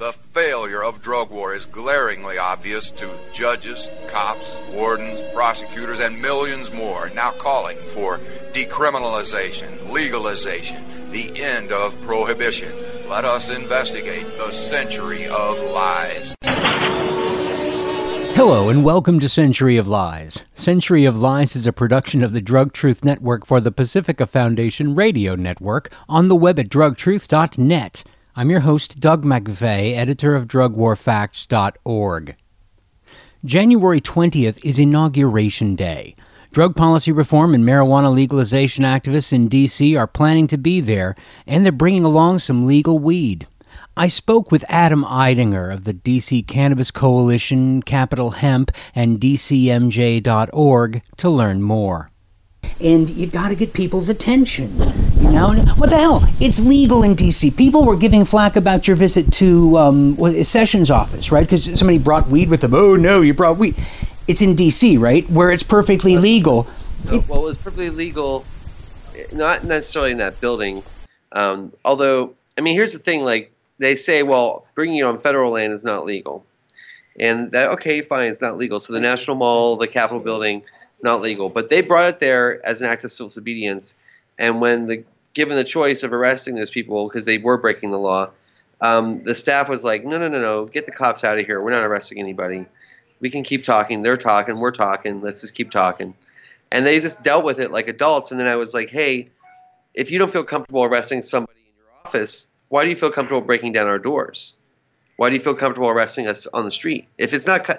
The failure of drug war is glaringly obvious to judges, cops, wardens, prosecutors, and millions more now calling for decriminalization, legalization, the end of prohibition. Let us investigate the Century of Lies. Hello and welcome to Century of Lies. Century of Lies is a production of the Drug Truth Network for the Pacifica Foundation Radio Network on the web at drugtruth.net. I'm your host, Doug McVeigh, editor of drugwarfacts.org. January 20th is Inauguration Day. Drug policy reform and marijuana legalization activists in D.C. are planning to be there, and they're bringing along some legal weed. I spoke with Adam Eidinger of the D.C. Cannabis Coalition, Capitol Hemp, and DCMJ.org to learn more. And you got to get people's attention, you know? What the hell? It's legal in D.C. People were giving flack about your visit to Sessions' office, right? Because somebody brought weed with them. Oh, no, you brought weed. It's in D.C., right? Where it's perfectly legal. Well, it was perfectly legal, not necessarily in that building. Although, I mean, here's the thing, like, they say, well, bringing it on federal land is not legal. And that, okay, fine, it's not legal. So the National Mall, the Capitol building, not legal. But they brought it there as an act of civil disobedience. And when given the choice of arresting those people, because they were breaking the law, the staff was like, no, get the cops out of here. We're not arresting anybody. We can keep talking. They're talking. We're talking. Let's just keep talking. And they just dealt with it like adults. And then I was like, hey, if you don't feel comfortable arresting somebody in your office, why do you feel comfortable breaking down our doors? Why do you feel comfortable arresting us on the street? If it's not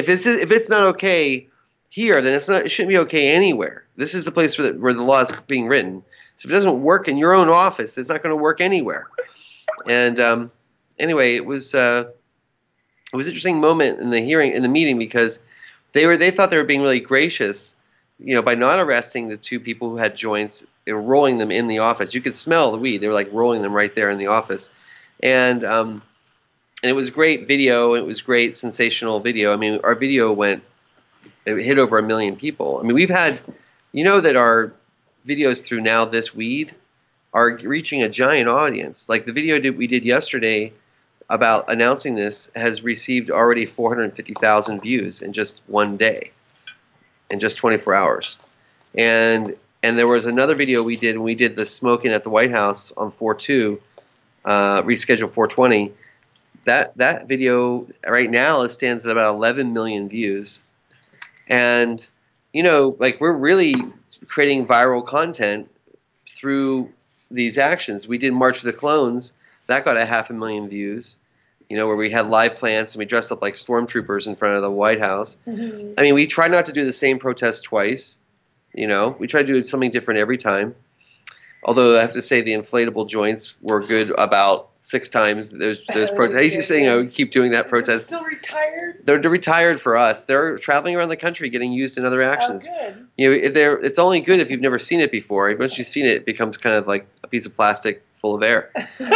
okay here, then it shouldn't be okay anywhere. This is the place where the law is being written. So if it doesn't work in your own office, it's not going to work anywhere. And anyway, it was an interesting moment in the meeting because they thought they were being really gracious, you know, by not arresting the two people who had joints and rolling them in the office. You could smell the weed. They were like rolling them right there in the office. And it was great video. It was great sensational video. I mean, our video it hit over 1 million people. I mean, we've had, you know, that our videos through Now This Weed are reaching a giant audience. Like the video we did yesterday about announcing this has received already 450,000 views in just one day, in just 24 hours. And there was another video we did when we did the smoking at the White House on 4/2, rescheduled 4/20. That video right now stands at about 11 million views. And, you know, like we're really creating viral content through these actions. We did March for the Clones. That got 500,000 views, you know, where we had live plants and we dressed up like stormtroopers in front of the White House. Mm-hmm. I mean, we try not to do the same protest twice. You know, we try to do something different every time. Although I have to say the inflatable joints were good about 6 times. Those protests. I used to say, you know, keep doing that protest. Still retired? They're retired for us. They're traveling around the country getting used in other actions. Oh, good. You know, it's only good if you've never seen it before. Once you've seen it, it becomes kind of like a piece of plastic full of air.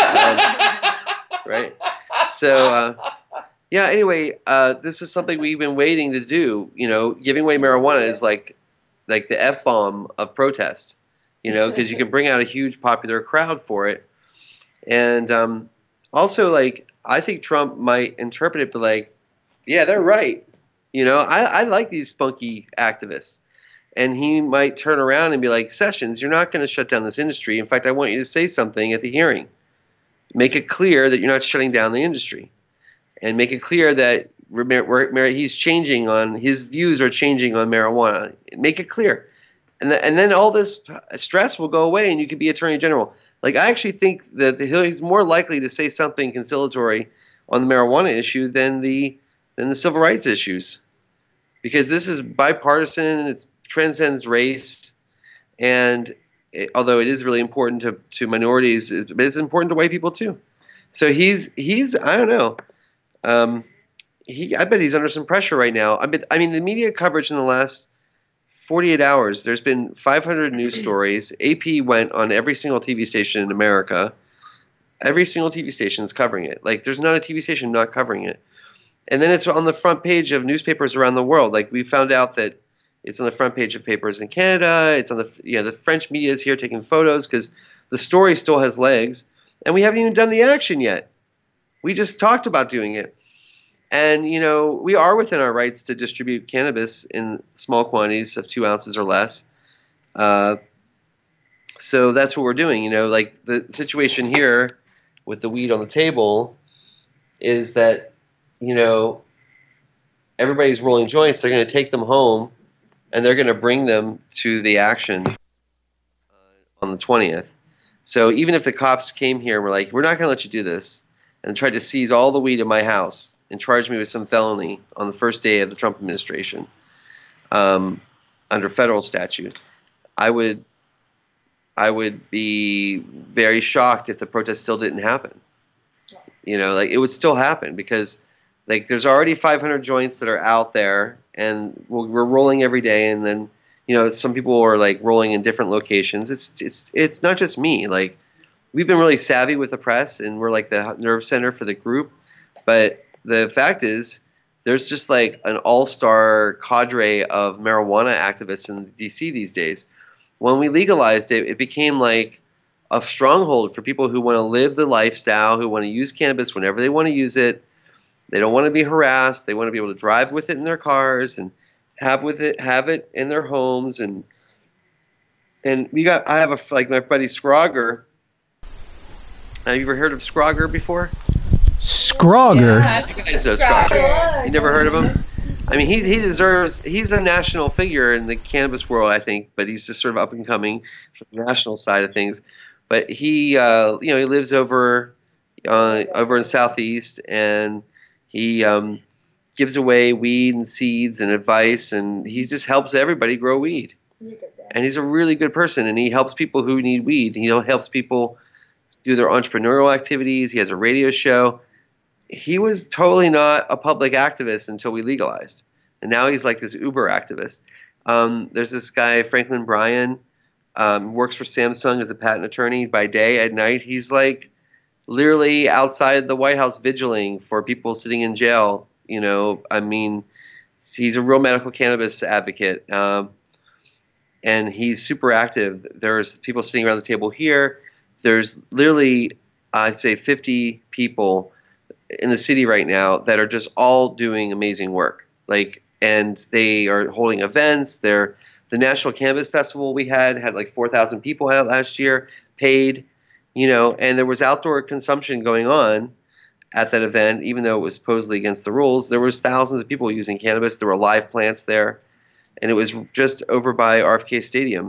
Right? So, yeah, anyway, this was something we've been waiting to do. You know, giving away marijuana is like the F-bomb of protest. You know, because you can bring out a huge popular crowd for it. And also, like, I think Trump might interpret it, but like, yeah, they're right. You know, I like these spunky activists. And he might turn around and be like, Sessions, you're not going to shut down this industry. In fact, I want you to say something at the hearing. Make it clear that you're not shutting down the industry. And make it clear that he's changing his views are changing on marijuana. Make it clear. And then all this stress will go away and you can be Attorney General. Like, I actually think that he's more likely to say something conciliatory on the marijuana issue than the civil rights issues. Because this is bipartisan, it transcends race, and although it is really important to minorities, it's important to white people too. So he's I don't know. I bet he's under some pressure right now. I mean, the media coverage in the last 48 hours, there's been 500 news stories. AP went on every single TV station in America. Every single TV station is covering it. Like, there's not a TV station not covering it. And then it's on the front page of newspapers around the world. Like, we found out that it's on the front page of papers in Canada. It's on the French media is here taking photos because the story still has legs. And we haven't even done the action yet. We just talked about doing it. And, you know, we are within our rights to distribute cannabis in small quantities of 2 ounces or less. So that's what we're doing. You know, like the situation here with the weed on the table is that, you know, everybody's rolling joints. They're going to take them home and they're going to bring them to the action on the 20th. So even if the cops came here and were like, we're not going to let you do this, and tried to seize all the weed in my house and charge me with some felony on the first day of the Trump administration under federal statute, I would be very shocked if the protest still didn't happen. You know, like it would still happen because like there's already 500 joints that are out there and we're rolling every day. And then, you know, some people are like rolling in different locations. It's not just me. Like we've been really savvy with the press and we're like the nerve center for the group. But the fact is there's just like an all-star cadre of marijuana activists in DC these days. When we legalized it, it became like a stronghold for people who want to live the lifestyle, who want to use cannabis whenever they want to use it. They don't want to be harassed. They want to be able to drive with it in their cars and have it in their homes. And I have like my buddy Scrogger. Have you ever heard of Scrogger before? Scrogger? Yeah, you guys know Scrogger. You never heard of him? I mean, he's a national figure in the cannabis world, I think, but he's just sort of up and coming from the national side of things. But he lives over in the Southeast, and he gives away weed and seeds and advice, and he just helps everybody grow weed. And he's a really good person, and he helps people who need weed. He helps people do their entrepreneurial activities. He has a radio show. He was totally not a public activist until we legalized. And now he's like this Uber activist. There's this guy, Franklin Bryan, works for Samsung as a patent attorney by day. At night, he's like literally outside the White House vigiling for people sitting in jail. You know, I mean, he's a real medical cannabis advocate. And he's super active. There's people sitting around the table here. There's literally, I'd say 50 people in the city right now that are just all doing amazing work. Like, and they are holding events. The National Cannabis Festival we had like 4,000 people at it last year, paid, you know, and there was outdoor consumption going on at that event, even though it was supposedly against the rules. There was thousands of people using cannabis. There were live plants there, and it was just over by RFK Stadium.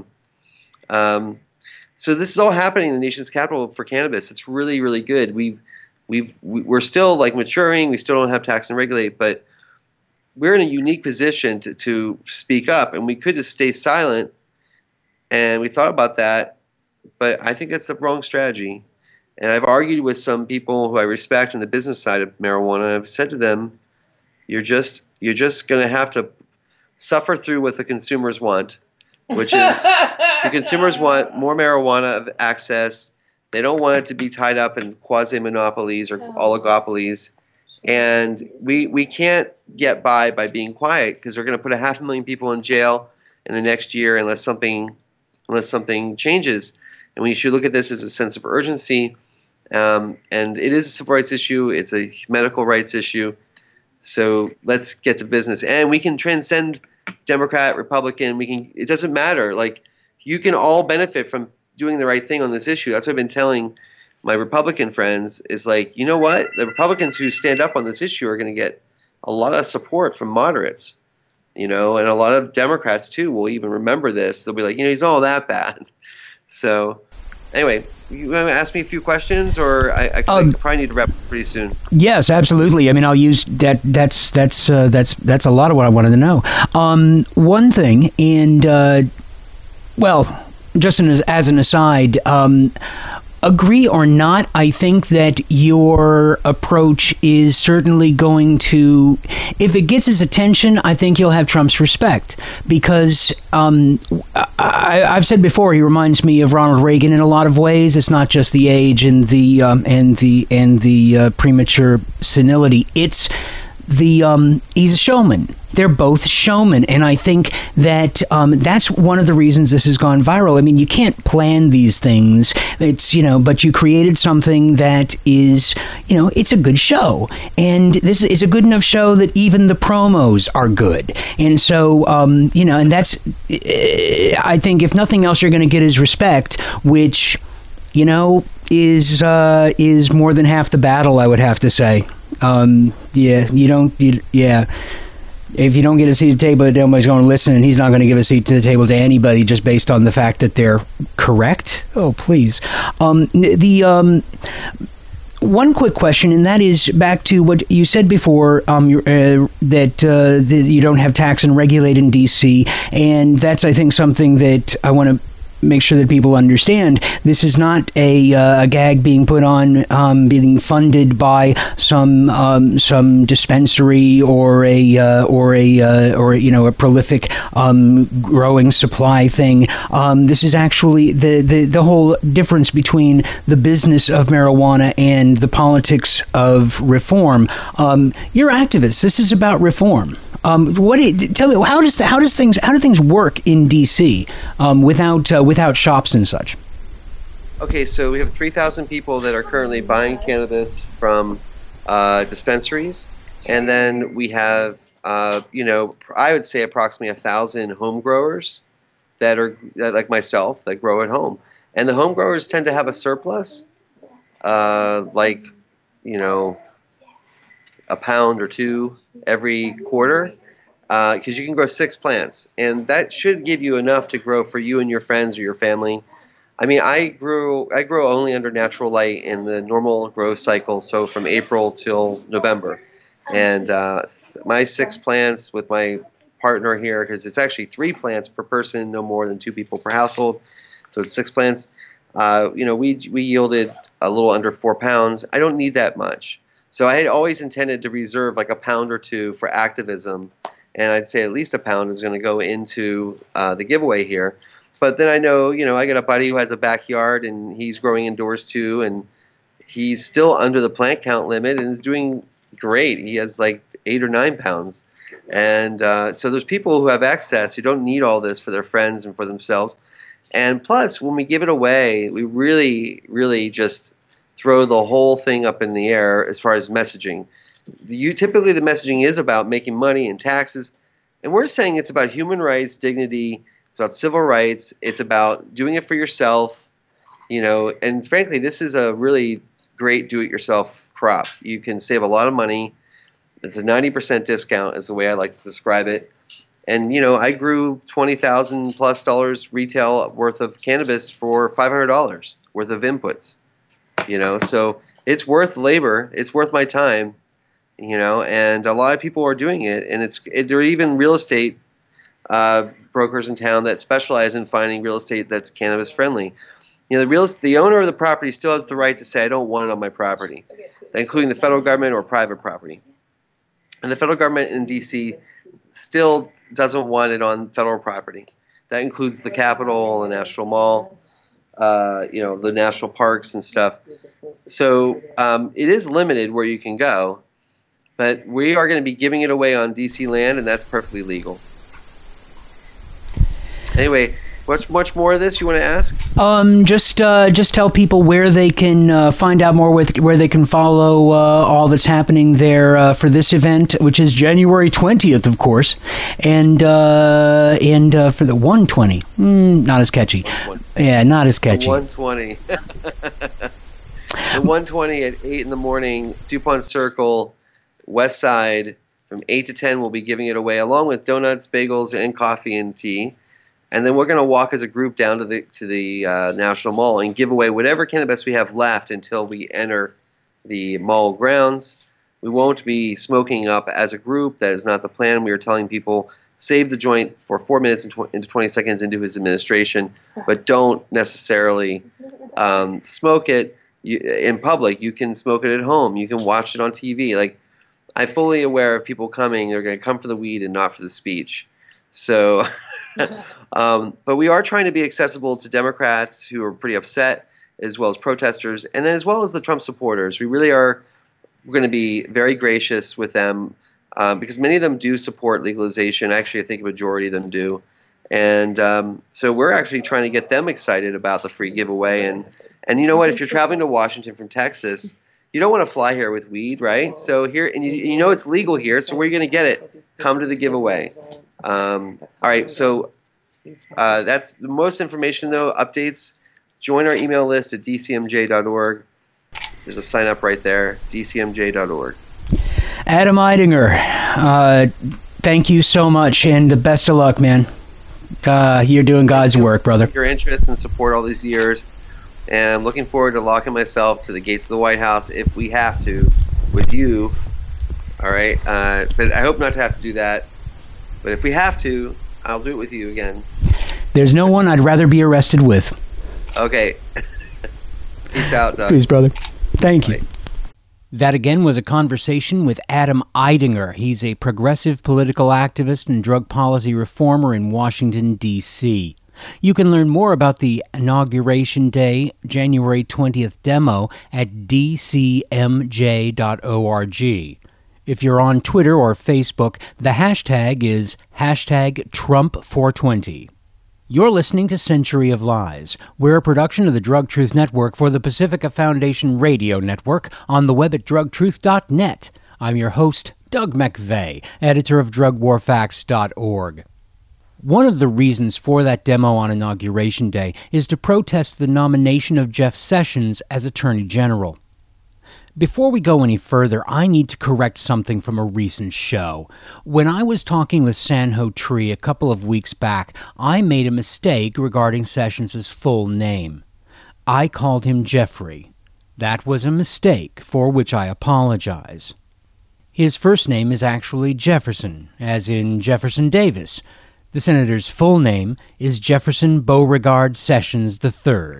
So this is all happening in the nation's capital for cannabis. It's really, really good. We're still like maturing. We still don't have tax and regulate, but we're in a unique position to speak up, and we could just stay silent. And we thought about that, but I think that's the wrong strategy. And I've argued with some people who I respect on the business side of marijuana. I've said to them, you're just going to have to suffer through what the consumers want, which is the consumers want more marijuana access. They don't want it to be tied up in quasi-monopolies or oligopolies. And we can't get by being quiet because they're going to put 500,000 people in jail in the next year unless something changes. And we should look at this as a sense of urgency. And it is a civil rights issue. It's a medical rights issue. So let's get to business. And we can transcend Democrat, Republican. It doesn't matter. Like, you can all benefit from doing the right thing on this issue. That's what I've been telling my Republican friends is like, you know what? The Republicans who stand up on this issue are going to get a lot of support from moderates, you know, and a lot of Democrats too will even remember this. They'll be like, you know, he's not all that bad. So anyway, you want to ask me a few questions, or I probably need to wrap up pretty soon. Yes, absolutely. I mean, I'll use that. That's a lot of what I wanted to know. One thing, and just as an aside, agree or not, I think that your approach is certainly going to, if it gets his attention, I think you'll have Trump's respect, because I've said before, he reminds me of Ronald Reagan in a lot of ways. It's not just the age and the premature senility. It's he's a showman. They're both showmen, and I think that that's one of the reasons this has gone viral. I mean, you can't plan these things. It's but you created something that is it's a good show, and this is a good enough show that even the promos are good. And so and that's I think if nothing else, you're going to get his respect, which is more than half the battle, I would have to say. If you don't get a seat at the table, nobody's going to listen, and he's not going to give a seat to the table to anybody just based on the fact that they're correct. Oh, please. One quick question, and that is back to what you said before, that you don't have tax and regulate in D.C., and that's, I think, something that I want to make sure that people understand. This is not a gag being put on, being funded by some dispensary or a prolific growing supply thing. This is actually the whole difference between the business of marijuana and the politics of reform. You're activists. This is about reform. Tell me, how do things work in DC without shops and such? Okay, so we have 3,000 people that are currently buying cannabis from dispensaries, and then we have I would say approximately 1,000 home growers that are like myself that grow at home, and the home growers tend to have a surplus, a pound or two every quarter, because you can grow 6 plants, and that should give you enough to grow for you and your friends or your family. I mean, I grow only under natural light in the normal growth cycle, so from April till November, and my 6 plants with my partner here, because it's actually 3 plants per person, no more than 2 people per household, so it's 6 plants. We yielded a little under 4 pounds. I don't need that much. So I had always intended to reserve like a pound or two for activism, and I'd say at least a pound is going to go into the giveaway here. But then I know, I got a buddy who has a backyard, and he's growing indoors too, and he's still under the plant count limit and is doing great. He has like 8 or 9 pounds. And so there's people who have access who don't need all this for their friends and for themselves. And plus, when we give it away, we really, really just throw the whole thing up in the air as far as messaging. Typically, the messaging is about making money and taxes, and we're saying it's about human rights, dignity, it's about civil rights, it's about doing it for yourself, and frankly, this is a really great do-it-yourself crop. You can save a lot of money. It's a 90% discount is the way I like to describe it. And, I grew $20,000 plus retail worth of cannabis for $500 worth of inputs. So it's worth labor, it's worth my time, and a lot of people are doing it, and there are even real estate brokers in town that specialize in finding real estate that's cannabis friendly. The owner of the property still has the right to say, I don't want it on my property, including the federal government or private property. And the federal government in D.C. still doesn't want it on federal property. That includes the Capitol, the National Mall, the national parks and stuff. So it is limited where you can go, but we are going to be giving it away on DC land, and that's perfectly legal. Anyway, much more of this you want to ask? Just tell people where they can find out more, where they can follow all that's happening there for this event, which is January 20th, of course, and for the 120. Not as catchy. Yeah, not as catchy. 120. The 120 at 8 in the morning, DuPont Circle, West Side, from 8 to 10, we'll be giving it away, along with donuts, bagels, and coffee and tea. And then we're going to walk as a group down to the National Mall and give away whatever cannabis we have left until we enter the mall grounds. We won't be smoking up as a group. That is not the plan. We are telling people, save the joint for 4 minutes and 20 seconds into his administration, but don't necessarily smoke it in public. You can smoke it at home. You can watch it on TV. Like, I'm fully aware of people coming. They're going to come for the weed and not for the speech. So... but we are trying to be accessible to Democrats who are pretty upset, as well as protesters, and as well as the Trump supporters. We really are going to be very gracious with them. because many of them do support legalization. Actually, I think a majority of them do. And so we're actually trying to get them excited about the free giveaway. And you know what? If you're traveling to Washington from Texas, you don't want to fly here with weed, right? So here, and you know it's legal here, so where are you going to get it? Come to the giveaway. All right, so that's the most information, though, updates. Join our email list at dcmj.org. There's a sign up right there, dcmj.org. Adam Eidinger, thank you so much, and the best of luck, man. You're doing God's work, brother. Your interest and support all these years, and I'm looking forward to locking myself to the gates of the White House if we have to, with you. All right, but I hope not to have to do that. But if we have to, I'll do it with you again. There's no one I'd rather be arrested with. Okay. Peace out, Doug. Peace, brother. Thank you. Bye. That again was a conversation with Adam Eidinger. He's a progressive political activist and drug policy reformer in Washington, D.C. You can learn more about the Inauguration Day, January 20th demo at dcmj.org. If you're on Twitter or Facebook, the hashtag is #Trump420. You're listening to Century of Lies. We're a production of the Drug Truth Network for the Pacifica Foundation Radio Network on the web at drugtruth.net. I'm your host, Doug McVeigh, editor of drugwarfacts.org. One of the reasons for that demo on Inauguration Day is to protest the nomination of Jeff Sessions as Attorney General. Before we go any further, I need to correct something from a recent show. When I was talking with Sanho Tree a couple of weeks back, I made a mistake regarding Sessions' full name. I called him Jeffrey. That was a mistake, for which I apologize. His first name is actually Jefferson, as in Jefferson Davis. The senator's full name is Jefferson Beauregard Sessions III.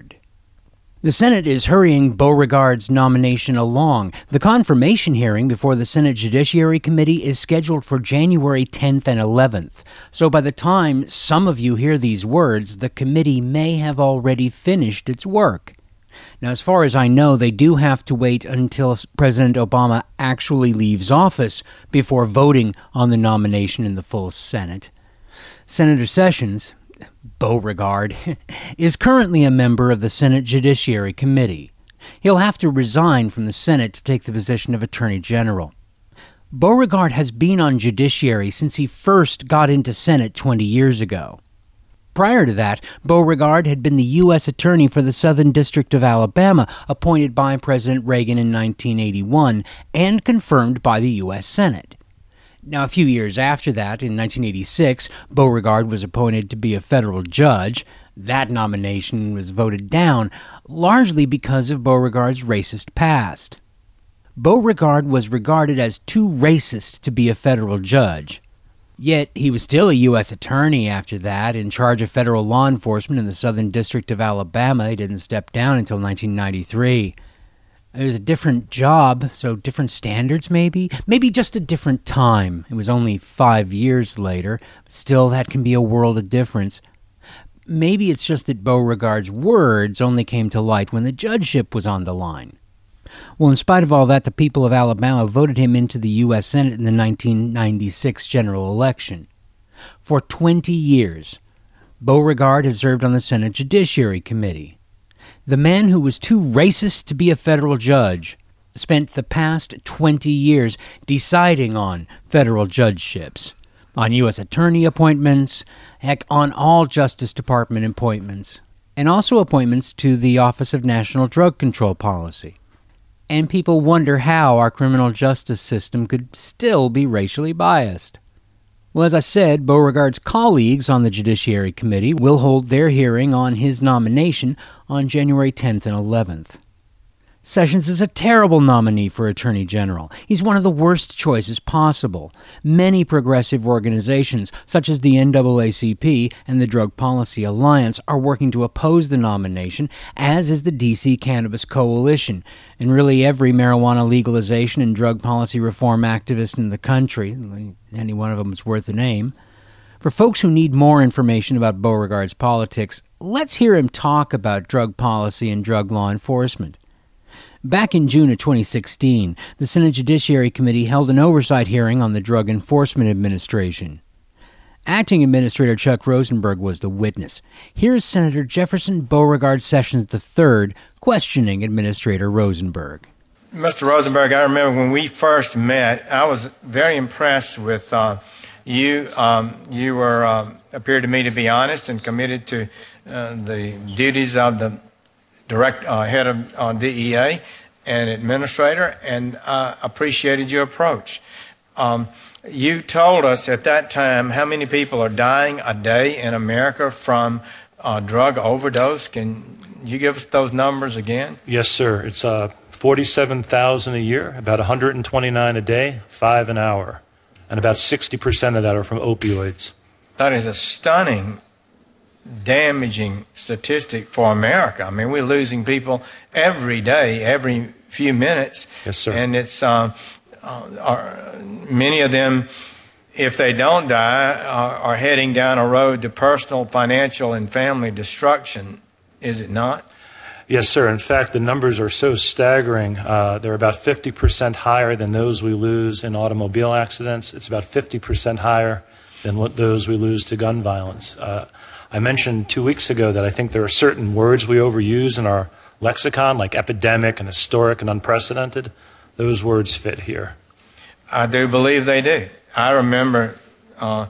The Senate is hurrying Beauregard's nomination along. The confirmation hearing before the Senate Judiciary Committee is scheduled for January 10th and 11th. So by the time some of you hear these words, the committee may have already finished its work. Now, as far as I know, they do have to wait until President Obama actually leaves office before voting on the nomination in the full Senate. Senator Sessions, Beauregard, is currently a member of the Senate Judiciary Committee. He'll have to resign from the Senate to take the position of Attorney General. Beauregard has been on Judiciary since he first got into Senate 20 years ago. Prior to that, Beauregard had been the U.S. Attorney for the Southern District of Alabama, appointed by President Reagan in 1981 and confirmed by the U.S. Senate. Now, a few years after that, in 1986, Beauregard was appointed to be a federal judge. That nomination was voted down, largely because of Beauregard's racist past. Beauregard was regarded as too racist to be a federal judge. Yet, he was still a U.S. attorney after that, in charge of federal law enforcement in the Southern District of Alabama. He didn't step down until 1993. It was a different job, so different standards maybe? Maybe just a different time. It was only 5 years later. Still, that can be a world of difference. Maybe it's just that Beauregard's words only came to light when the judgeship was on the line. Well, in spite of all that, the people of Alabama voted him into the U.S. Senate in the 1996 general election. For 20 years, Beauregard has served on the Senate Judiciary Committee. The man who was too racist to be a federal judge spent the past 20 years deciding on federal judgeships, on U.S. attorney appointments, heck, on all Justice Department appointments, and also appointments to the Office of National Drug Control Policy. And people wonder how our criminal justice system could still be racially biased. Well, as I said, Beauregard's colleagues on the Judiciary Committee will hold their hearing on his nomination on January 10th and 11th. Sessions is a terrible nominee for Attorney General. He's one of the worst choices possible. Many progressive organizations, such as the NAACP and the Drug Policy Alliance, are working to oppose the nomination, as is the D.C. Cannabis Coalition, and really every marijuana legalization and drug policy reform activist in the country. Any one of them is worth a name. For folks who need more information about Beauregard's politics, let's hear him talk about drug policy and drug law enforcement. Back in June of 2016, the Senate Judiciary Committee held an oversight hearing on the Drug Enforcement Administration. Acting Administrator Chuck Rosenberg was the witness. Here's Senator Jefferson Beauregard Sessions III questioning Administrator Rosenberg. Mr. Rosenberg, I remember when we first met, I was very impressed with you. You appeared to me to be honest and committed to the duties of the direct head of DEA and administrator, and I appreciated your approach. You told us at that time how many people are dying a day in America from drug overdose. Can you give us those numbers again? Yes, sir. It's 47,000 a year, about 129 a day, 5 an hour, and about 60% of that are from opioids. That is a stunning, damaging statistic for America. I mean, we're losing people every day, every few minutes. Yes, sir. And it's many of them, if they don't die, are heading down a road to personal, financial, and family destruction. Is it not? Yes, sir. In fact, the numbers are so staggering. They're about 50% higher than those we lose in automobile accidents. It's about 50% higher than those we lose to gun violence. I mentioned 2 weeks ago that I think there are certain words we overuse in our lexicon, like epidemic and historic and unprecedented. Those words fit here. I do believe they do. I remember, well,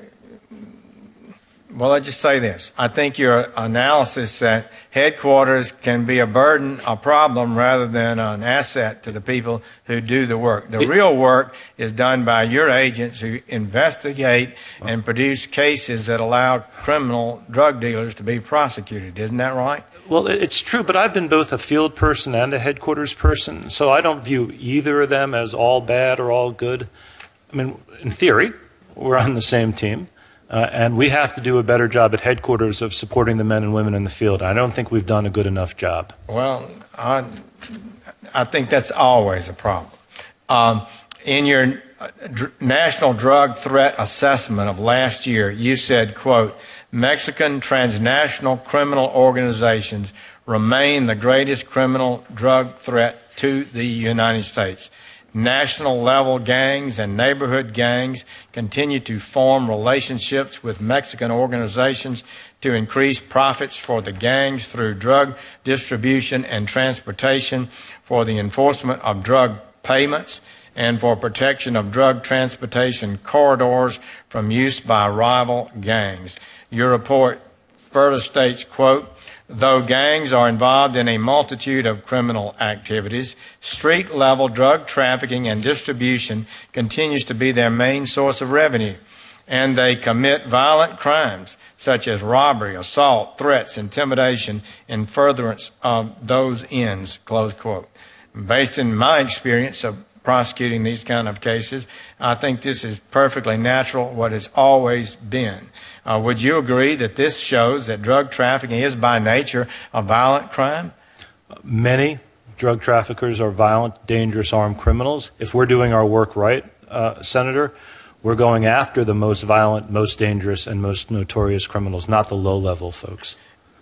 I'll just say this. I think your analysis that headquarters can be a burden, a problem, rather than an asset to the people who do the work. The real work is done by your agents who investigate and produce cases that allow criminal drug dealers to be prosecuted. Isn't that right? Well, it's true, but I've been both a field person and a headquarters person, so I don't view either of them as all bad or all good. I mean, in theory, we're on the same team. And we have to do a better job at headquarters of supporting the men and women in the field. I don't think we've done a good enough job. Well, I think that's always a problem. In your National Drug Threat Assessment of last year, you said, quote, Mexican transnational criminal organizations remain the greatest criminal drug threat to the United States. National level gangs and neighborhood gangs continue to form relationships with Mexican organizations to increase profits for the gangs through drug distribution and transportation, for the enforcement of drug payments, and for protection of drug transportation corridors from use by rival gangs. Your report further states, quote, though gangs are involved in a multitude of criminal activities, street-level drug trafficking and distribution continues to be their main source of revenue, and they commit violent crimes such as robbery, assault, threats, intimidation, in furtherance of those ends, close quote. Based in my experience of prosecuting these kind of cases, I think this is perfectly natural, what has always been. Would you agree that this shows that drug trafficking is by nature a violent crime? Many drug traffickers are violent, dangerous, armed criminals. If we're doing our work right, Senator, we're going after the most violent, most dangerous, and most notorious criminals, not the low-level folks.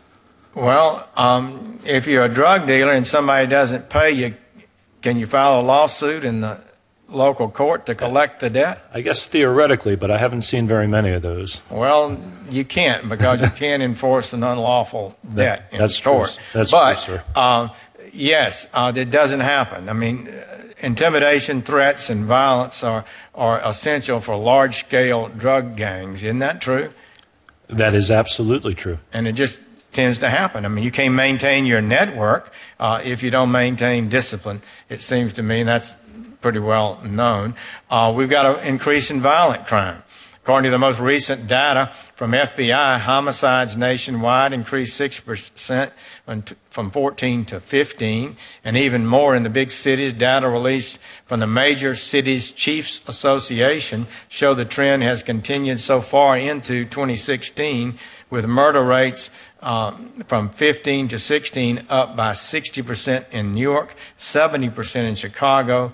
Well, if you're a drug dealer and somebody doesn't pay you, can you file a lawsuit in the local court to collect the debt? I guess theoretically, but I haven't seen very many of those. Well, you can't, because you can't enforce an unlawful debt in court. That's true, sir. Yes, it doesn't happen. I mean, intimidation, threats, and violence are essential for large-scale drug gangs. Isn't that true? That is absolutely true. And it just tends to happen. I mean, you can't maintain your network if you don't maintain discipline, it seems to me, and that's pretty well known. We've got an increase in violent crime. According to the most recent data from FBI, homicides nationwide increased 6% from 14 to 15, and even more in the big cities. Data released from the Major Cities Chiefs Association show the trend has continued so far into 2016, with murder rates from 15 to 16 up by 60% in New York, 70% in Chicago,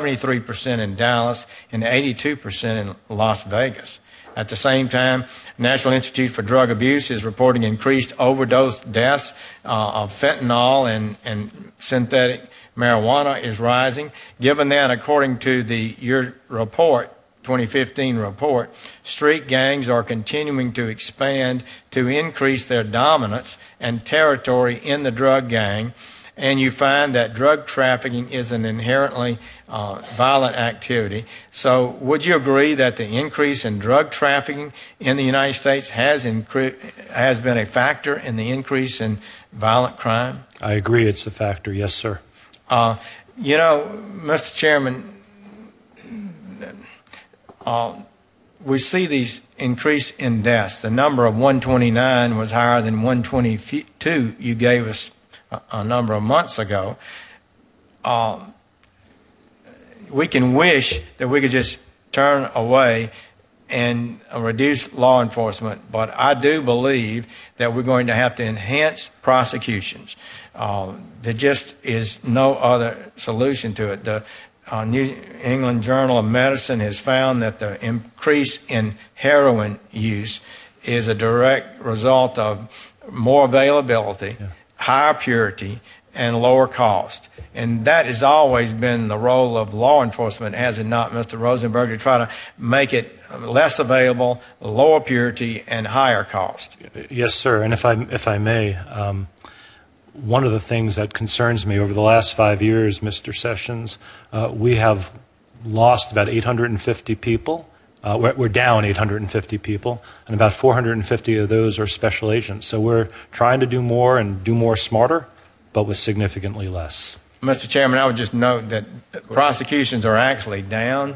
73% in Dallas, and 82% in Las Vegas. At the same time, National Institute for Drug Abuse is reporting increased overdose deaths of fentanyl and synthetic marijuana is rising. Given that, according to your report, 2015 report, street gangs are continuing to expand to increase their dominance and territory in the drug gang, and you find that drug trafficking is an inherently violent activity. So would you agree that the increase in drug trafficking in the United States has been a factor in the increase in violent crime? I agree it's a factor, yes, sir. Mr. Chairman, we see these increase in deaths. The number of 129 was higher than 122 you gave us a number of months ago. We can wish that we could just turn away and reduce law enforcement, but I do believe that we're going to have to enhance prosecutions. There just is no other solution to it. The New England Journal of Medicine has found that the increase in heroin use is a direct result of more availability, higher purity, and lower cost. And that has always been the role of law enforcement, has it not, Mr. Rosenberg, to try to make it less available, lower purity, and higher cost? Yes, sir. And if I may, one of the things that concerns me over the last 5 years, Mr. Sessions, we have lost about 850 people. We're down 850 people, and about 450 of those are special agents. So we're trying to do more and do more smarter, but with significantly less. Mr. Chairman, I would just note that prosecutions are actually down.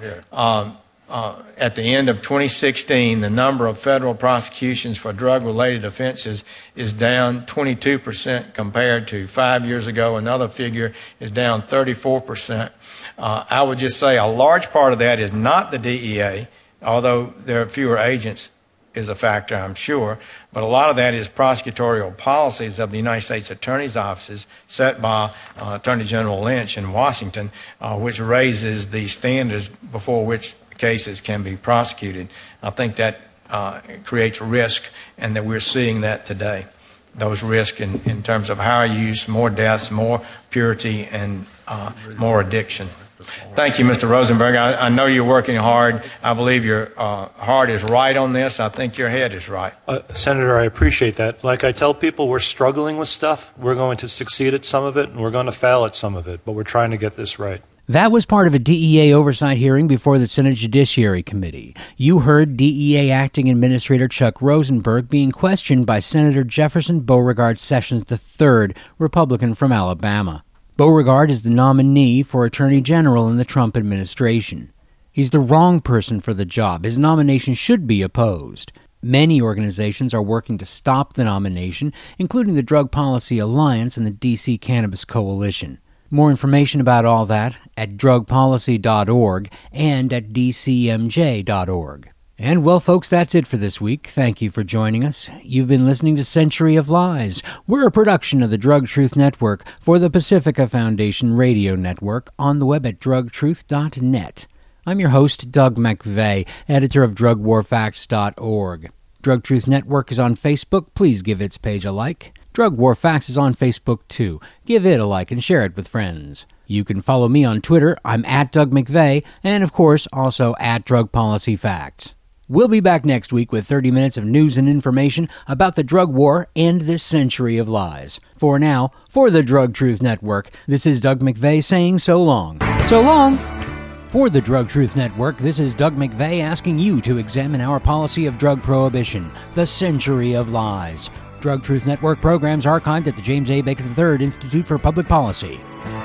At the end of 2016, the number of federal prosecutions for drug-related offenses is down 22% compared to 5 years ago. Another figure is down 34%. I would just say a large part of that is not the DEA, although there are fewer agents is a factor, I'm sure, but a lot of that is prosecutorial policies of the United States Attorney's offices set by Attorney General Lynch in Washington, which raises the standards before which cases can be prosecuted. I think that creates risk, and that we're seeing that today. Those risks in terms of higher use, more deaths, more purity, and more addiction. Thank you, Mr. Rosenberg. I know you're working hard. I believe your heart is right on this. I think your head is right. Senator, I appreciate that. Like I tell people, we're struggling with stuff. We're going to succeed at some of it, and we're going to fail at some of it, but we're trying to get this right. That was part of a DEA oversight hearing before the Senate Judiciary Committee. You heard DEA Acting Administrator Chuck Rosenberg being questioned by Senator Jefferson Beauregard Sessions III, Republican from Alabama. Beauregard is the nominee for Attorney General in the Trump administration. He's the wrong person for the job. His nomination should be opposed. Many organizations are working to stop the nomination, including the Drug Policy Alliance and the D.C. Cannabis Coalition. More information about all that at drugpolicy.org and at dcmj.org. And, well, folks, that's it for this week. Thank you for joining us. You've been listening to Century of Lies. We're a production of the Drug Truth Network for the Pacifica Foundation Radio Network on the web at drugtruth.net. I'm your host, Doug McVeigh, editor of drugwarfacts.org. Drug Truth Network is on Facebook. Please give its page a like. Drug War Facts is on Facebook, too. Give it a like and share it with friends. You can follow me on Twitter. I'm at Doug McVeigh, and, of course, also at Drug Policy Facts. We'll be back next week with 30 minutes of news and information about the drug war and this century of lies. For now, for the Drug Truth Network, this is Doug McVeigh saying so long. So long! For the Drug Truth Network, this is Doug McVeigh asking you to examine our policy of drug prohibition, the century of lies. Drug Truth Network programs archived at the James A. Baker III Institute for Public Policy.